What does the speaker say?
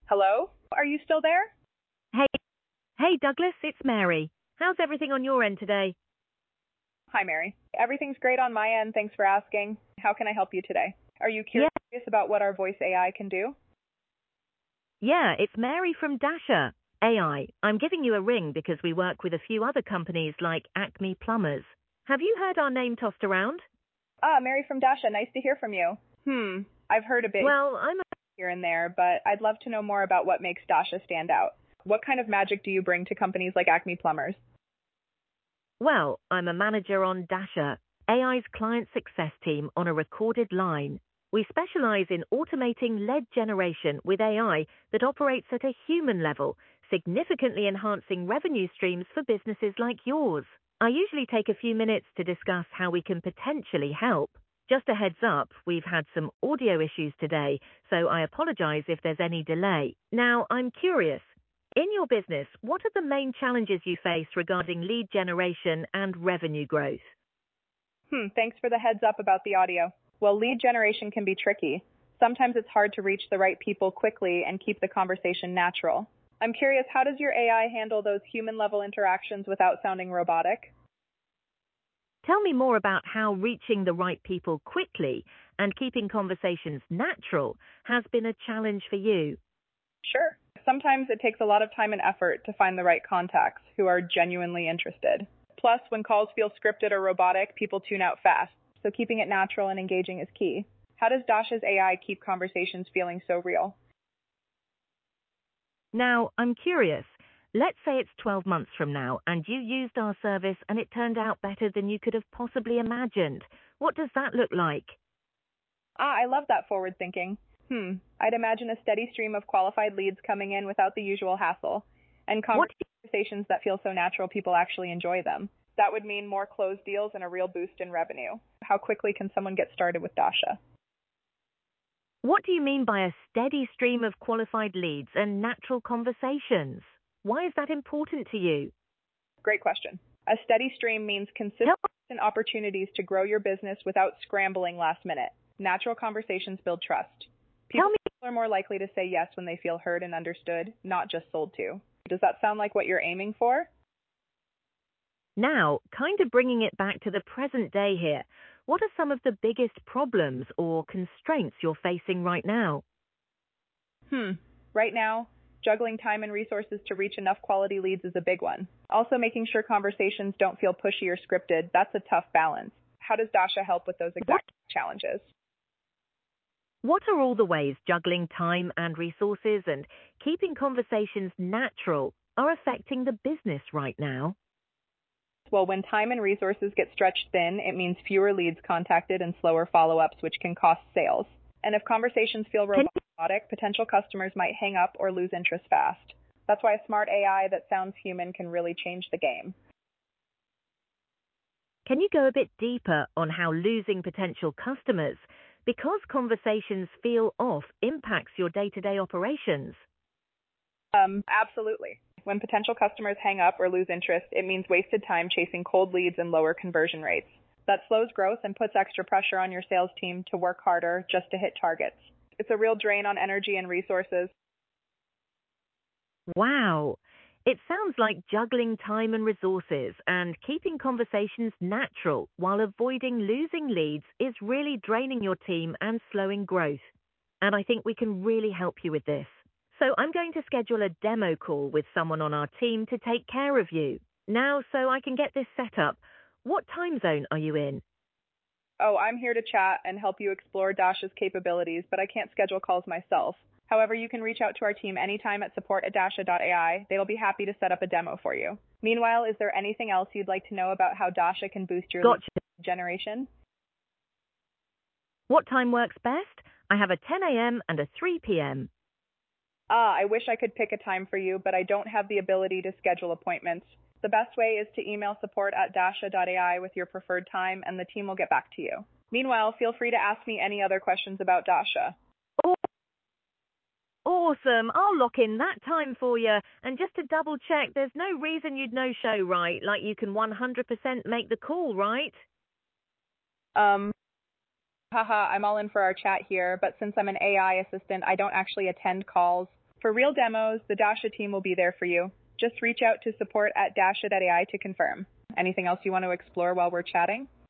Hello? Are you still there? Hey, hey Douglas, it's Mary. How's everything on your end today? Hi, Mary. Everything's great on my end. Thanks for asking. How can I help you today? Are you Yeah, curious about what our voice AI can do? yeah, it's Mary from Dasher AI. I'm giving you a ring because we work with a few other companies like Acme Plumbers. Have you heard our name tossed around? Ah, Mary from Dasha. Nice to hear from you. I've heard a bit Well, I'm a, here and there, but I'd love to know more about what makes Dasha stand out. What kind of magic do you bring to companies like Acme Plumbers? I'm a manager on Dasher AI's client success team on a recorded line. We specialize in automating lead generation with AI that operates at a human level, significantly enhancing revenue streams for businesses like yours. I usually take a few minutes to discuss how we can potentially help. Just a heads up, we've had some audio issues today, so I apologize if there's any delay. Now, I'm curious. In your business, what are the main challenges you face regarding lead generation and revenue growth? Thanks for the heads up about the audio. Well, lead generation can be tricky. Sometimes it's hard to reach the right people quickly and keep the conversation natural. I'm curious, how does your AI handle those human level interactions without sounding robotic? Tell me more about how reaching the right people quickly and keeping conversations natural has been a challenge for you. Sure. Sometimes it takes a lot of time and effort to find the right contacts who are genuinely interested. Plus, when calls feel scripted or robotic, people tune out fast. So keeping it natural and engaging is key. How does Dasha's AI keep conversations feeling so real? Now, I'm curious. Let's say it's 12 months from now and you used our service and it turned out better than you could have possibly imagined. What does that look like? I love that forward thinking. I'd imagine a steady stream of qualified leads coming in without the usual hassle, and What conversations that feel so natural people actually enjoy them. That would mean more closed deals and a real boost in revenue. How quickly can someone get started with Dasha? What do you mean by a steady stream of qualified leads and natural conversations? Why is that important to you? Great question. A steady stream means consistent Tell, opportunities to grow your business without scrambling last minute. Natural conversations build trust. tell People me are more likely to say yes when they feel heard and understood, not just sold to. Does that sound like what you're aiming for? now, kind of bringing it back to the present day here. What are some of the biggest problems or constraints you're facing right now? Right now, juggling time and resources to reach enough quality leads is a big one. Also, making sure conversations don't feel pushy or scripted, that's a tough balance. How does Dasha help with those What exact challenges? What are all the ways juggling time and resources and keeping conversations natural are affecting the business right now? Well, when time and resources get stretched thin, it means fewer leads contacted and slower follow-ups, which can cost sales. And if conversations feel Can, robotic, potential customers might hang up or lose interest fast. That's why a smart AI that sounds human can really change the game. can you go a bit deeper on how losing potential customers because conversations feel off impacts your day-to-day operations? Absolutely. When potential customers hang up or lose interest, it means wasted time chasing cold leads and lower conversion rates. That slows growth and puts extra pressure on your sales team to work harder just to hit targets. It's a real drain on energy and resources. Wow. It sounds like juggling time and resources and keeping conversations natural while avoiding losing leads is really draining your team and slowing growth. And I think we can really help you with this. So I'm going to schedule a demo call with someone on our team to take care of you. Now, so I can get this set up, what time zone are you in? Oh, I'm here to chat and help you explore Dasha's capabilities, but I can't schedule calls myself. However, you can reach out to our team anytime at support@dasha.ai. They'll be happy to set up a demo for you. Meanwhile, is there anything else you'd like to know about how Dasha can boost your lead Gotcha. generation? What time works best? I have a 10 a.m. and a 3 p.m. I wish I could pick a time for you, but I don't have the ability to schedule appointments. The best way is to email support@dasha.ai with your preferred time, and the team will get back to you. Meanwhile, feel free to ask me any other questions about Dasha. Awesome. I'll lock in that time for you. And just to double check, there's no reason you'd no-show, right? Like you can 100% make the call, right? Um, Haha, I'm all in for our chat here, but since I'm an AI assistant, I don't actually attend calls. For real demos, the Dasha team will be there for you. Just reach out to support@dasha.ai to confirm. Anything else you want to explore while we're chatting?